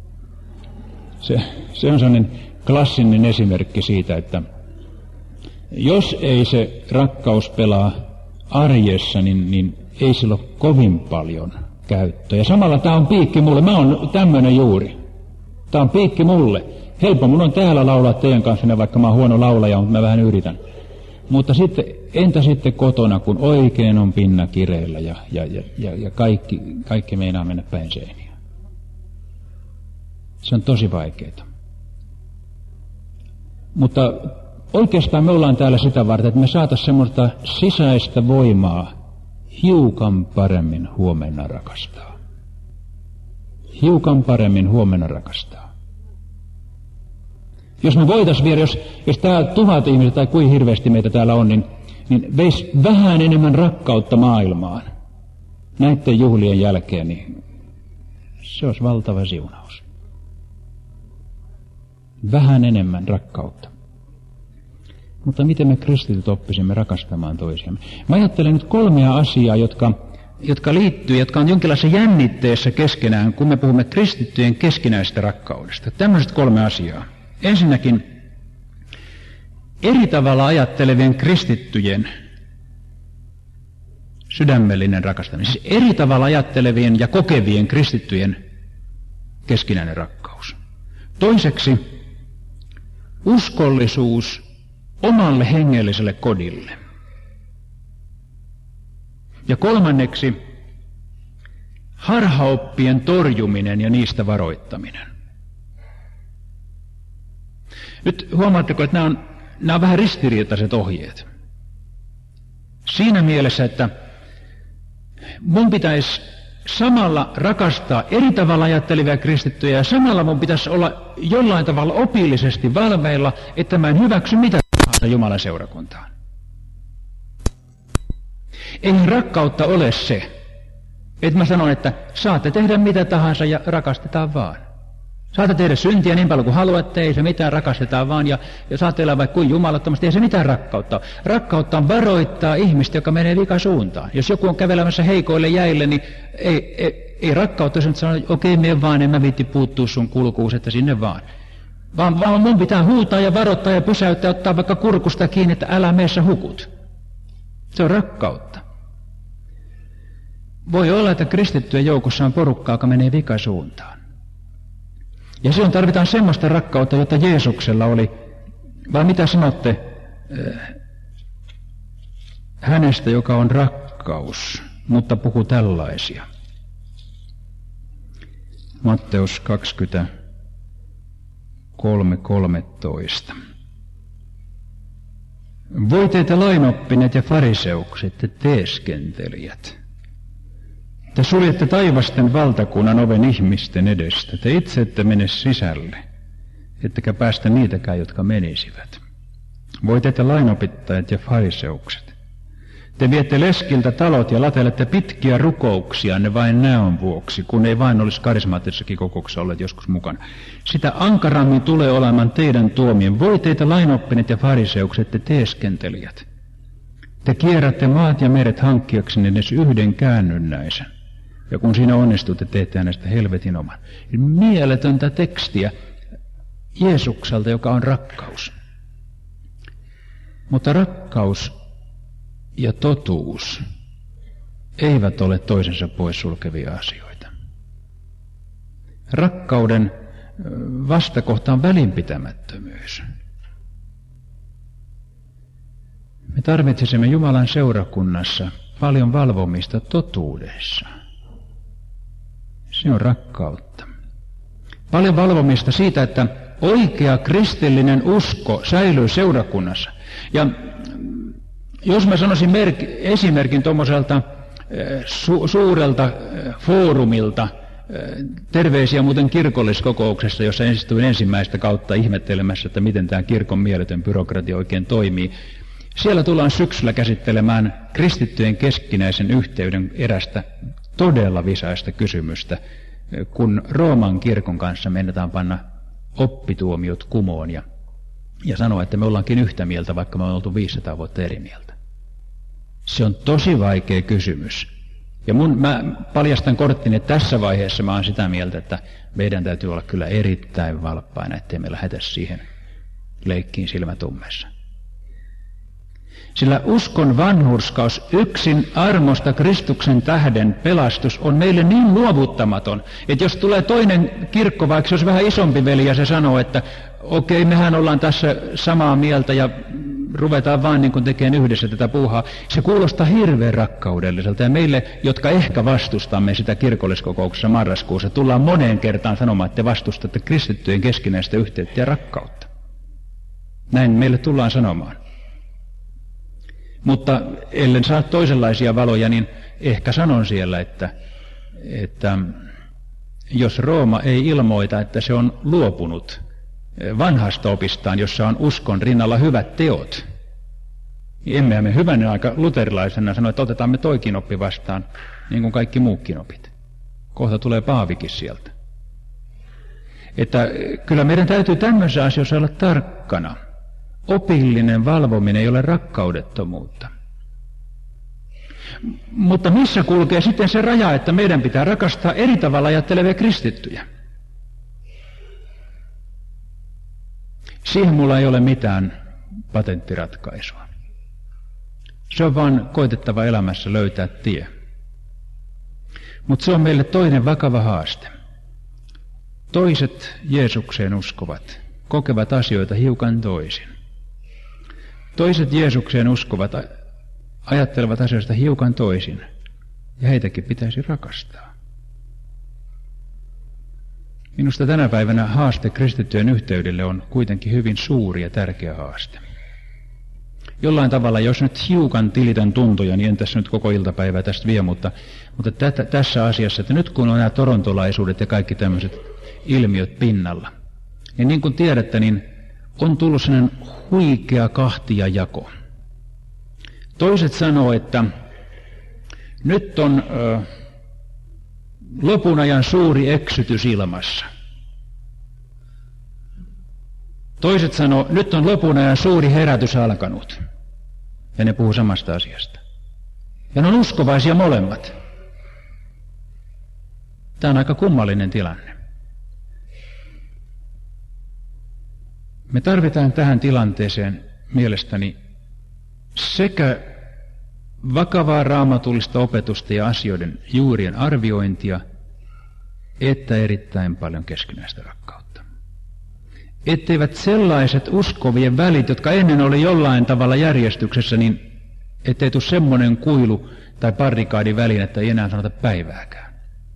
Speaker 2: Se on sellainen klassinen esimerkki siitä, että jos ei se rakkaus pelaa arjessa, niin ei sillä ole kovin paljon käyttöä. Ja samalla tämä on piikki mulle. Mä oon tämmöinen juuri. Tämä on piikki mulle. Helppo mun on täällä laulaa teidän kanssanne, vaikka mä oon huono laulaja, mutta mä vähän yritän. Mutta sitten, entä sitten kotona, kun oikein on pinna kireillä ja kaikki meinaa mennä päin seiniä. Se on tosi vaikeaa. Mutta oikeastaan me ollaan täällä sitä varten, että me saataisiin semmoista sisäistä voimaa hiukan paremmin huomenna rakastaa. Hiukan paremmin huomenna rakastaa. Jos me voitaisiin vielä, jos täällä 1000 ihmistä tai kuin hirveästi meitä täällä on, niin veisi vähän enemmän rakkautta maailmaan näiden juhlien jälkeen, niin se olisi valtava siunaus. Vähän enemmän rakkautta. Mutta miten me kristityt oppisimme rakastamaan toisiamme? Mä ajattelen nyt 3 asiaa, jotka liittyy, jotka on jonkinlaisessa jännitteessä keskenään, kun me puhumme kristittyjen keskinäisestä rakkaudesta. Tämmöiset 3 asiaa. Ensinnäkin eri tavalla ajattelevien kristittyjen sydämellinen rakastaminen. Siis eri tavalla ajattelevien ja kokevien kristittyjen keskinäinen rakkaus. Toiseksi uskollisuus omalle hengelliselle kodille. Ja 3. harhaoppien torjuminen ja niistä varoittaminen. Nyt huomaatteko, että nämä on vähän ristiriitaiset ohjeet. Siinä mielessä, että mun pitäisi samalla rakastaa eri tavalla ajattelevia kristittyjä ja samalla mun pitäisi olla jollain tavalla opillisesti valveilla, että mä en hyväksy mitä tahansa Jumalan seurakuntaan. Ei rakkautta ole se, että mä sanon, että saatte tehdä mitä tahansa ja rakastetaan vaan. Saatte tehdä syntiä niin paljon kuin haluatte, ei se mitään, rakastetaan vaan, ja saatte elää vaikka kuin jumalattomasti, ei se mitään rakkautta. Rakkautta on varoittaa ihmistä, joka menee vikasuuntaan. Jos joku on kävelemässä heikoille jäille, niin ei rakkautta, jos nyt sanoo, että okei, mene vaan, en mä viitti puuttua sun kulkuus, että sinne vaan. Vaan mun pitää huutaa ja varoittaa ja pysäyttää, ottaa vaikka kurkusta kiinni, että älä meessä hukut. Se on rakkautta. Voi olla, että kristittyjen joukossa on porukkaa, joka menee vikasuuntaan. Ja silloin tarvitaan semmoista rakkautta, jota Jeesuksella oli. Vai mitä sanotte hänestä, joka on rakkaus, mutta puhuu tällaisia? Matteus 23:13. Voi teitä lainoppineet ja fariseukset, te teeskentelijät. Te suljette taivasten valtakunnan oven ihmisten edestä. Te itse ette mene sisälle, ettekä päästä niitäkään, jotka menisivät. Voi teitä lainopittajat ja fariseukset. Te viette leskiltä talot ja latelette pitkiä rukouksia ne vain näön vuoksi, kun ei vain olisi karismaattisessakin kokouksessa olleet joskus mukana. Sitä ankarammin tulee olemaan teidän tuomien. Voi teitä lainoppineet ja fariseukset, te teeskentelijät. Te kierrätte maat ja meret hankkiaksenne edes yhden käännynnäisen. Ja kun siinä onnistutte, teette hänestä helvetin oman. Mieletöntä tekstiä Jeesukselta, joka on rakkaus. Mutta rakkaus ja totuus eivät ole toisensa poissulkevia asioita. Rakkauden vastakohta on välinpitämättömyys. Me tarvitsisimme Jumalan seurakunnassa paljon valvomista totuudessa. Se on rakkautta. Paljon valvomista siitä, että oikea kristillinen usko säilyy seurakunnassa. Ja jos mä sanoisin esimerkin tuommoiselta suurelta foorumilta, terveisiä muuten kirkolliskokouksessa, jossa istuin ensimmäistä kautta ihmettelemässä, että miten tämä kirkon mieletön byrokratia oikein toimii. Siellä tullaan syksyllä käsittelemään kristittyjen keskinäisen yhteyden erästä todella visaista kysymystä, kun Rooman kirkon kanssa meinataan panna oppituomiot kumoon ja sanoa, että me ollaankin yhtä mieltä, vaikka me ollaan oltu 500 vuotta eri mieltä. Se on tosi vaikea kysymys. Ja mä paljastan korttini, että tässä vaiheessa mä oon sitä mieltä, että meidän täytyy olla kyllä erittäin valppaina, ettei me lähdetä siihen leikkiin silmätummessa. Sillä uskon vanhurskaus, yksin armosta Kristuksen tähden pelastus on meille niin luovuttamaton, että jos tulee toinen kirkko, vaikka se olisi vähän isompi veli ja se sanoo, että okei, mehän ollaan tässä samaa mieltä ja ruvetaan vaan niin kuin tekemään yhdessä tätä puuhaa, se kuulostaa hirveän rakkaudelliselta. Ja meille, jotka ehkä vastustamme sitä kirkolliskokouksessa marraskuussa, tullaan moneen kertaan sanomaan, että te vastustatte kristittyjen keskinäistä yhteyttä ja rakkautta. Näin meille tullaan sanomaan. Mutta ellen saa toisenlaisia valoja, niin ehkä sanon siellä, että jos Rooma ei ilmoita, että se on luopunut vanhasta opistaan, jossa on uskon rinnalla hyvät teot, niin emme me hyvänen aika luterilaisena sano, että otetaan me toikin oppi vastaan, niin kuin kaikki muukin opit. Kohta tulee Paavikin sieltä. Että kyllä meidän täytyy tämmöisissä asioissa olla tarkkana. Opillinen valvominen ei ole rakkaudettomuutta. Mutta missä kulkee sitten se raja, että meidän pitää rakastaa eri tavalla ajattelevia kristittyjä? Siihen mulla ei ole mitään patenttiratkaisua. Se on vaan koitettava elämässä löytää tie. Mutta se on meille toinen vakava haaste. Toiset Jeesukseen uskovat, kokevat asioita hiukan toisin. Toiset Jeesukseen uskovat ajattelevat asioista hiukan toisin, ja heitäkin pitäisi rakastaa. Minusta tänä päivänä haaste kristittyjen yhteydelle on kuitenkin hyvin suuri ja tärkeä haaste. Jollain tavalla, jos nyt hiukan tilitän tuntoja, niin en tässä nyt koko iltapäivää tästä vie, mutta tässä asiassa, että nyt kun on nämä torontolaisuudet ja kaikki tämmöiset ilmiöt pinnalla, niin kuin tiedätte, niin on tullut sellainen huikea kahtiajako. Toiset sanoo, että nyt on lopun ajan suuri eksytys ilmassa. Toiset sanoo, nyt on lopun ajan suuri herätys alkanut. Ja ne puhuu samasta asiasta. Ja ne on uskovaisia molemmat. Tämä on aika kummallinen tilanne. Me tarvitaan tähän tilanteeseen mielestäni sekä vakavaa raamatullista opetusta ja asioiden juurien arviointia, että erittäin paljon keskinäistä rakkautta. Etteivät sellaiset uskovien välit, jotka ennen oli jollain tavalla järjestyksessä, niin ettei tule semmoinen kuilu tai barrikaadin väliin, että ei enää sanota päivääkään.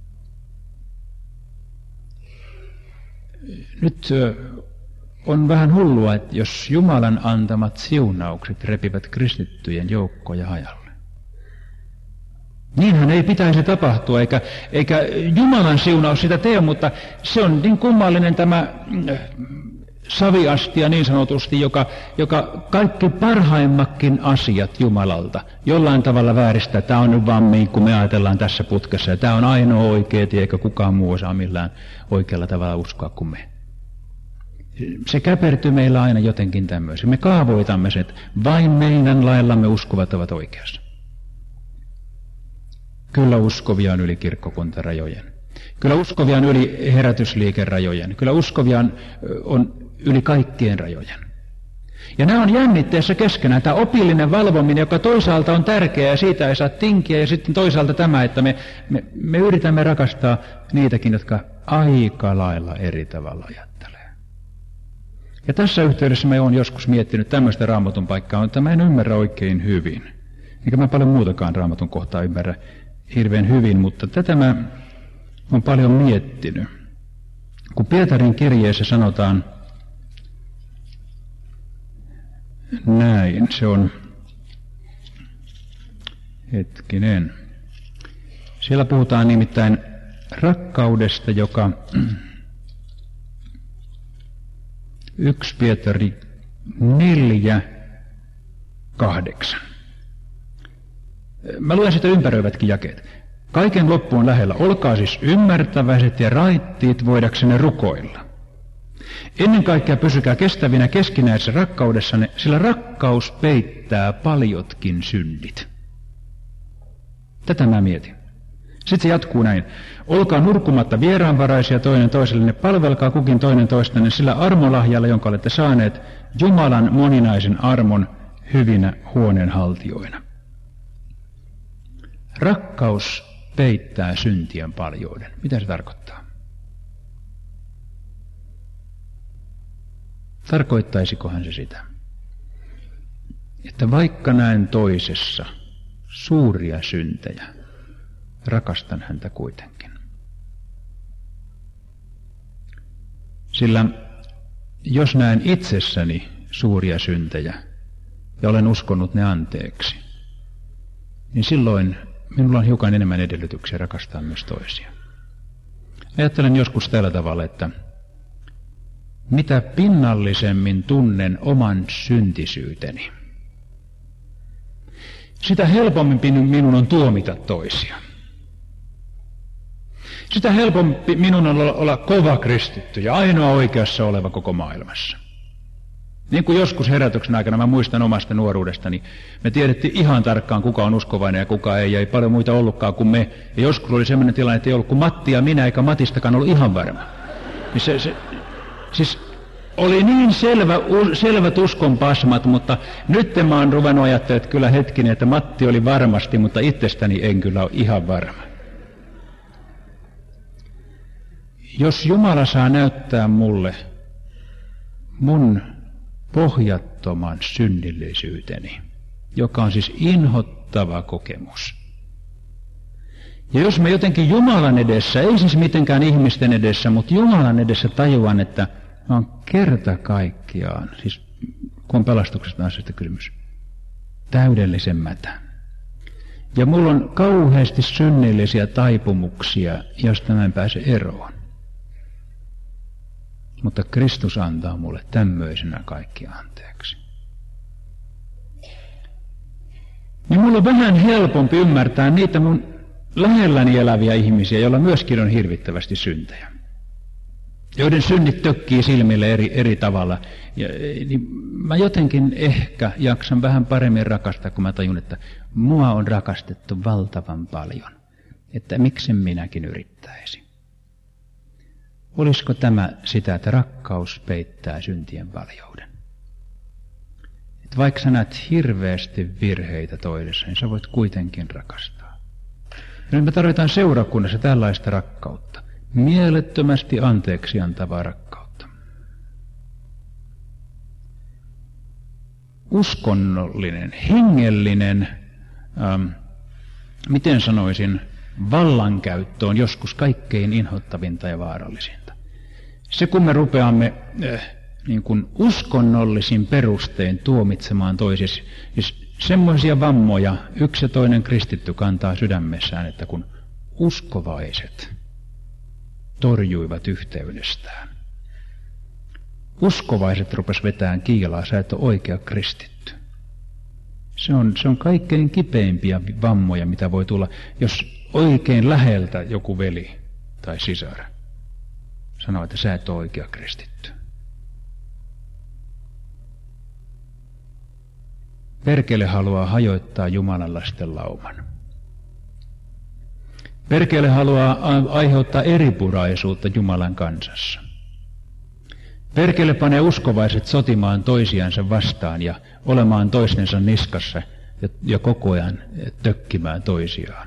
Speaker 2: Nyt on vähän hullua, että jos Jumalan antamat siunaukset repivät kristittyjen joukkoja hajalle. Niinhän ei pitäisi tapahtua, eikä Jumalan siunaus sitä tee, mutta se on niin kummallinen tämä saviastia niin sanotusti, joka kaikki parhaimmatkin asiat Jumalalta jollain tavalla vääristää. Tämä on nyt vaan kun me ajatellaan tässä putkessa, ja tämä on ainoa oikea tie, eikä kukaan muu osaa millään oikealla tavalla uskoa kuin me. Se käpertyy meillä aina jotenkin tämmöisen. Me kaavoitamme sen, että vain meidän laillamme uskovat ovat oikeassa. Kyllä uskovia on yli kirkkokuntarajojen. Kyllä uskovia on yli herätysliikerajojen. Kyllä uskovia on yli kaikkien rajojen. Ja nämä on jännitteessä keskenään. Tämä opillinen valvominen, joka toisaalta on tärkeää ja siitä ei saa tinkiä. Ja sitten toisaalta tämä, että me yritämme rakastaa niitäkin, jotka aika lailla eri tavalla ajattelee. Ja tässä yhteydessä me olen joskus miettinyt tämmöistä Raamatun paikkaa, että mä en ymmärrä oikein hyvin. Eikä mä paljon muutakaan Raamatun kohtaa ymmärrä hirveän hyvin, mutta tätä mä olen paljon miettinyt. Kun Pietarin kirjeessä sanotaan näin, se on, hetkinen, siellä puhutaan nimittäin rakkaudesta, joka 1 Pietari 4:8. Mä luen sitä ympäröivätkin jakeet. Kaiken loppu on lähellä. Olkaa siis ymmärtäväiset ja raittiit voidaksenne rukoilla. Ennen kaikkea pysykää kestävinä keskinäisessä rakkaudessanne, sillä rakkaus peittää paljotkin synnit. Tätä mä mietin. Sitten se jatkuu näin. Olkaa nurkumatta vieraanvaraisia toinen toisellenne, palvelkaa kukin toinen toistanne sillä armolahjalla, jonka olette saaneet Jumalan moninaisen armon hyvinä huoneenhaltijoina. Rakkaus peittää syntien paljouden. Mitä se tarkoittaa? Tarkoittaisikohan se sitä, että vaikka näen toisessa suuria syntejä, rakastan häntä kuitenkin. Sillä jos näen itsessäni suuria syntejä ja olen uskonut ne anteeksi, niin silloin minulla on hiukan enemmän edellytyksiä rakastaa myös toisia. Ajattelen joskus tällä tavalla, että mitä pinnallisemmin tunnen oman syntisyyteni, sitä helpommin minun on tuomita toisia. Sitä helpompi minun on olla kova kristitty ja ainoa oikeassa oleva koko maailmassa. Niin kuin joskus herätyksen aikana, mä muistan omasta nuoruudestani, me tiedettiin ihan tarkkaan, kuka on uskovainen ja kuka ei, ja ei paljon muita ollutkaan kuin me. Ja joskus oli sellainen tilanne, että ei ollut kuin Matti ja minä, eikä Matistakaan ollut ihan varma. Niin siis oli niin selvät uskonpasmat, mutta nyt mä oon ruvennut ajattelemaan, että kyllä hetkinen, että Matti oli varmasti, mutta itsestäni en kyllä ole ihan varma. Jos Jumala saa näyttää mulle mun pohjattoman synnillisyyteni, joka on siis inhottava kokemus. Ja jos mä jotenkin Jumalan edessä, ei siis mitenkään ihmisten edessä, mutta Jumalan edessä tajuan, että mä oon kerta kaikkiaan, siis kun on pelastuksesta asiasta kysymys, täydellisen mätä. Ja mulla on kauheasti synnillisiä taipumuksia, joista mä en pääse eroon. Mutta Kristus antaa mulle tämmöisenä kaikki anteeksi. Niin mulla on vähän helpompi ymmärtää niitä mun lähelläni eläviä ihmisiä, joilla myöskin on hirvittävästi syntejä. Joiden synnit tökkii silmille eri tavalla. Niin mä jotenkin ehkä jaksan vähän paremmin rakastaa, kun mä tajun, että mua on rakastettu valtavan paljon. Että miksen minäkin yrittäisin. Olisiko tämä sitä, että rakkaus peittää syntien paljouden? Että vaikka sä näet hirveästi virheitä toisessa, niin sä voit kuitenkin rakastaa. Ja nyt me tarvitaan seurakunnassa tällaista rakkautta. Mielettömästi anteeksi antavaa rakkautta. Uskonnollinen, hengellinen, miten sanoisin, vallankäyttö on joskus kaikkein inhottavinta ja vaarallisinta. Se kun me rupeamme niin kuin uskonnollisin perustein tuomitsemaan toisissa, siis semmoisia vammoja yksi ja toinen kristitty kantaa sydämessään, että kun uskovaiset torjuivat yhteydestään. Uskovaiset rupes vetään kiilaa, sä et ole oikea kristitty. Se on kaikkein kipeimpiä vammoja, mitä voi tulla, jos oikein läheltä joku veli tai sisar sanoo, että sä et ole oikea kristitty. Perkele haluaa hajoittaa Jumalan lasten lauman. Perkele haluaa aiheuttaa eripuraisuutta Jumalan kansassa. Perkele panee uskovaiset sotimaan toisiansa vastaan ja olemaan toistensa niskassa ja koko ajan tökkimään toisiaan.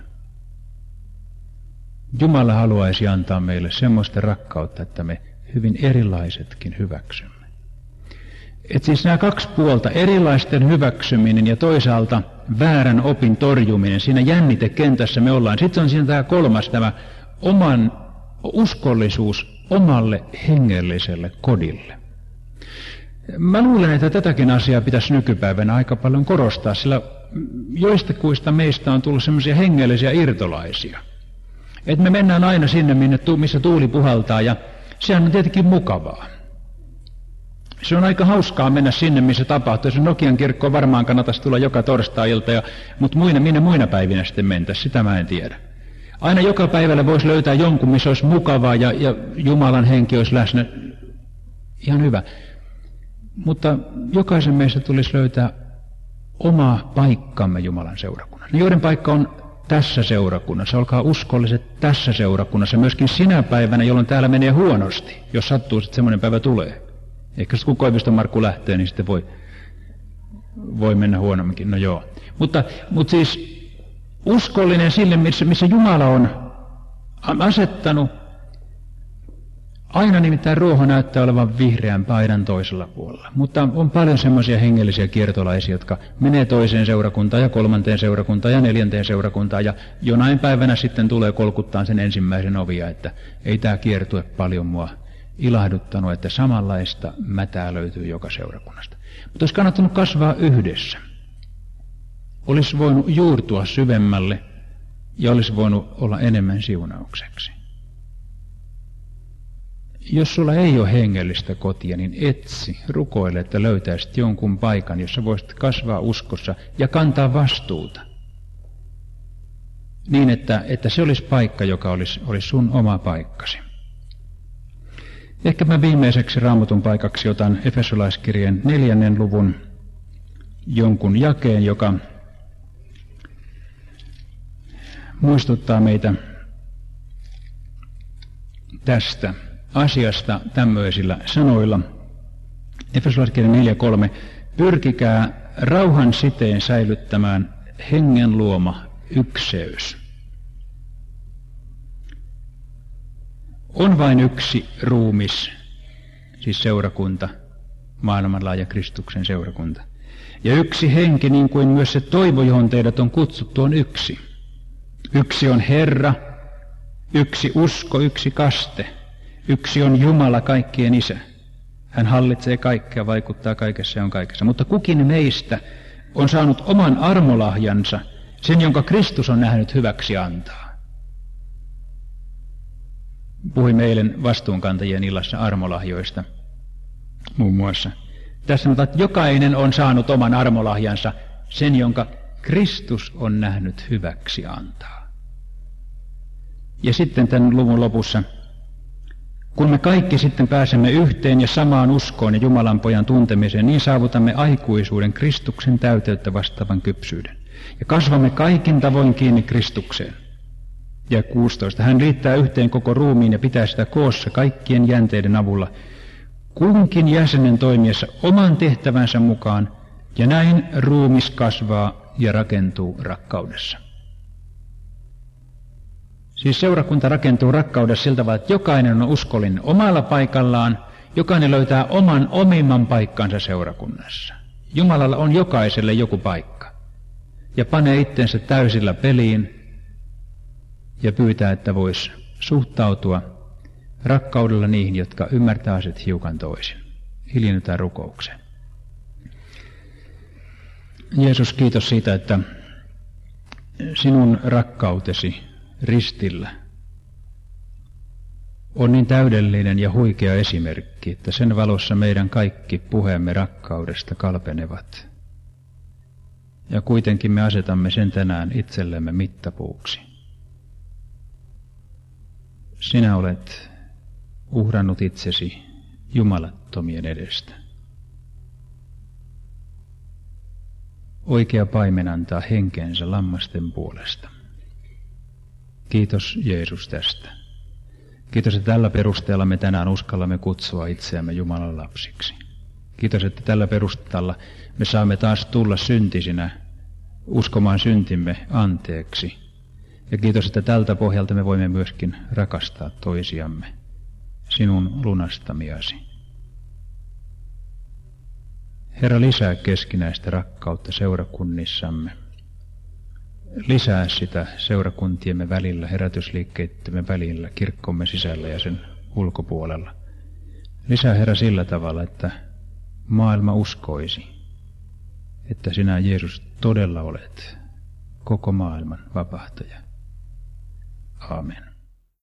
Speaker 2: Jumala haluaisi antaa meille semmoista rakkautta, että me hyvin erilaisetkin hyväksymme. Et siis nämä kaksi puolta, erilaisten hyväksyminen ja toisaalta väärän opin torjuminen, siinä jännitekentässä me ollaan. Sitten on siinä tämä kolmas, tämä oman uskollisuus omalle hengelliselle kodille. Mä luulen, että tätäkin asiaa pitäisi nykypäivänä aika paljon korostaa, sillä joistakuista meistä on tullut semmoisia hengellisiä irtolaisia. Että me mennään aina sinne, missä tuuli puhaltaa, ja sehän on tietenkin mukavaa. Se on aika hauskaa mennä sinne, missä tapahtuu. Se Nokian kirkkoon varmaan kannattaisi tulla joka torstai-ilta, mutta minne muina päivinä sitten mentäisiin, sitä mä en tiedä. Aina joka päivällä voisi löytää jonkun, missä olisi mukavaa ja Jumalan henki olisi läsnä. Ihan hyvä. Mutta jokaisen meistä tulisi löytää oma paikkamme Jumalan seurakunnassa. Joiden paikka on tässä seurakunnassa. Olkaa uskolliset tässä seurakunnassa. Myöskin sinä päivänä, jolloin täällä menee huonosti, jos sattuu, että semmoinen päivä tulee. Ehkä kun Koiviston Markku lähtee, niin sitten voi mennä huonomminkin. No joo. Mutta siis uskollinen sille, missä Jumala on asettanut. Aina nimittäin ruoho näyttää olevan vihreän paidan toisella puolella. Mutta on paljon semmoisia hengellisiä kiertolaisia, jotka menee toiseen seurakuntaan ja kolmanteen seurakuntaan ja neljänteen seurakuntaan. Ja jonain päivänä sitten tulee kolkuttaan sen ensimmäisen ovia, että ei tämä kiertue paljon mua ilahduttanut, että samanlaista mätää löytyy joka seurakunnasta. Mutta olisi kannattanut kasvaa yhdessä. Olisi voinut juurtua syvemmälle ja olisi voinut olla enemmän siunaukseksi. Jos sulla ei ole hengellistä kotia, niin etsi, rukoile, että löytäisit jonkun paikan, jossa voisit kasvaa uskossa ja kantaa vastuuta. Niin, että se olisi paikka, joka olisi sun oma paikkasi. Ehkä mä viimeiseksi Raamatun paikaksi otan Efesolaiskirjeen 4. luvun jonkun jakeen, joka muistuttaa meitä tästä asiasta tämmöisillä sanoilla. Efesolaiskirja 4.3. Pyrkikää rauhan siteen säilyttämään hengen luoma ykseys. On vain yksi ruumis, siis seurakunta, maailmanlaaja Kristuksen seurakunta. Ja yksi henki, niin kuin myös se toivo, johon teidät on kutsuttu, on yksi. Yksi on Herra, yksi usko, yksi kaste. Yksi on Jumala, kaikkien Isä. Hän hallitsee kaikkea, vaikuttaa kaikessa ja on kaikessa. Mutta kukin meistä on saanut oman armolahjansa, sen jonka Kristus on nähnyt hyväksi antaa. Puhuimme eilen vastuunkantajien illassa armolahjoista muun muassa. Tässä sanotaan, että jokainen on saanut oman armolahjansa, sen jonka Kristus on nähnyt hyväksi antaa. Ja sitten tämän luvun lopussa, kun me kaikki sitten pääsemme yhteen ja samaan uskoon ja Jumalan pojan tuntemiseen, niin saavutamme aikuisuuden Kristuksen täyteyttä vastaavan kypsyyden. Ja kasvamme kaikin tavoin kiinni Kristukseen. Ja 16. Hän liittää yhteen koko ruumiin ja pitää sitä koossa kaikkien jänteiden avulla, kunkin jäsenen toimiessa oman tehtävänsä mukaan, ja näin ruumis kasvaa ja rakentuu rakkaudessa. Siis seurakunta rakentuu rakkaudessa siltä tavalla, että jokainen on uskollinen omalla paikallaan, jokainen löytää oman omimman paikkansa seurakunnassa. Jumalalla on jokaiselle joku paikka, ja panee itsensä täysillä peliin, ja pyytää, että voisi suhtautua rakkaudella niihin, jotka ymmärtää asiat hiukan toisin. Hiljennytään rukoukseen. Jeesus, kiitos siitä, että sinun rakkautesi ristillä on niin täydellinen ja huikea esimerkki, että sen valossa meidän kaikki puheemme rakkaudesta kalpenevat. Ja kuitenkin me asetamme sen tänään itsellemme mittapuuksi. Sinä olet uhrannut itsesi jumalattomien edestä. Oikea paimen antaa henkensä lammasten puolesta. Kiitos Jeesus tästä. Kiitos, että tällä perusteella me tänään uskallamme kutsua itseämme Jumalan lapsiksi. Kiitos, että tällä perusteella me saamme taas tulla syntisinä uskomaan syntimme anteeksi. Ja kiitos, että tältä pohjalta me voimme myöskin rakastaa toisiamme, sinun lunastamiasi. Herra, lisää keskinäistä rakkautta seurakunnissamme. Lisää sitä seurakuntiemme välillä, herätysliikkeittemme välillä, kirkkomme sisällä ja sen ulkopuolella. Lisää, Herra, sillä tavalla, että maailma uskoisi, että sinä, Jeesus, todella olet koko maailman vapahtaja. Aamen.